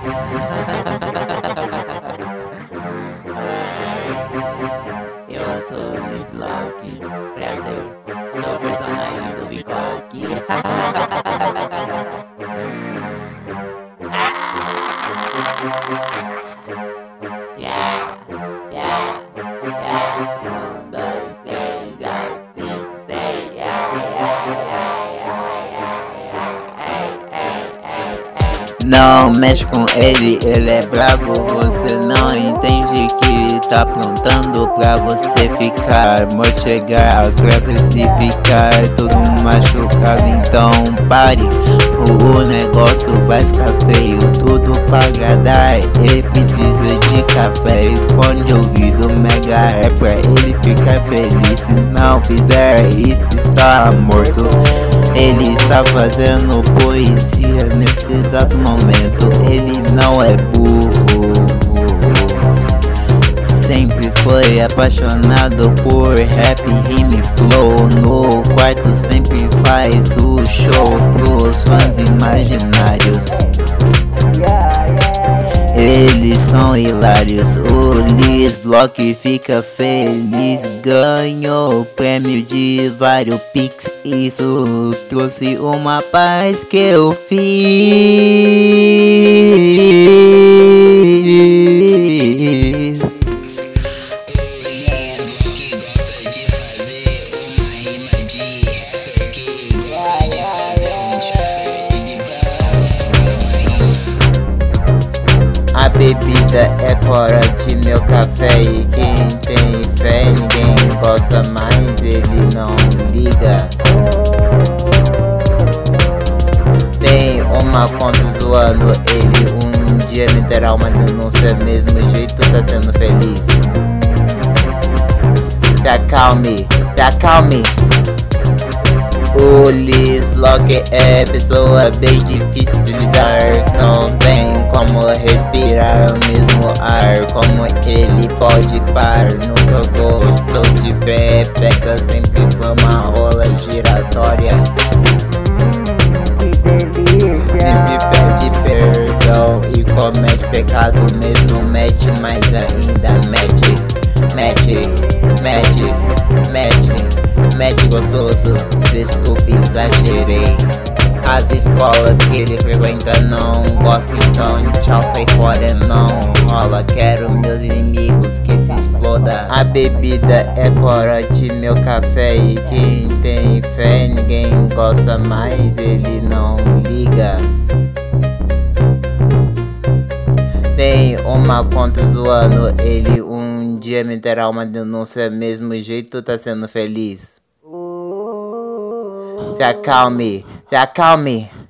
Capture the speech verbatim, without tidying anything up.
Eu sou o Luiz Loki, prazer, sou o personagem do Vicoque. Yeah, yeah, yeah. Um, dois, três, quatro, cinco, seis. Yeah, yeah, yeah, yeah, yeah, yeah. Ei, ei, ei, ei. Não mexe com ele, ele é brabo. Você não entende que tá aprontando pra você ficar, mortegar as trevas e ficar todo machucado. Então pare, o negócio vai ficar feio, tudo pra agradar. Ele precisa de café e fone de ouvido mega é pra ele ficar feliz. Se não fizer isso, está morto. Ele está fazendo poesia nesse exato momento. Ele não é burro, sempre foi apaixonado por rap, rime, flow. No quarto sempre faz o show pros fãs imaginários. Eles são hilários. O Liz Loki fica feliz, ganhou o prêmio de vários Pix. Isso trouxe uma paz que eu fiz. A bebida é corante, meu café, e quem tem fé ninguém gosta mais, ele não liga. Tem uma conta zoando ele, um dia literal uma denúncia, mesmo jeito tá sendo feliz. Se acalme, se acalme. O Liz Loki é pessoa bem difícil de lidar, não tem como respirar o mesmo ar como ele pode par. Nunca gostou de pepeca, sempre foi uma rola giratória. Sempre pede perdão e comete pecado mesmo, mete, mas ainda mete, mete, mete, mete, mete gostoso. Desculpe, exagerei. As escolas que ele frequenta não gosta, então tchau, sai fora, não rola. Quero meus inimigos que se exploda. A bebida é corante, meu café, e quem tem fé ninguém gosta mais, ele não liga. Tem uma conta zoando ele, um dia me terá uma denúncia, mesmo jeito tá sendo feliz. Se acalme, se acalme.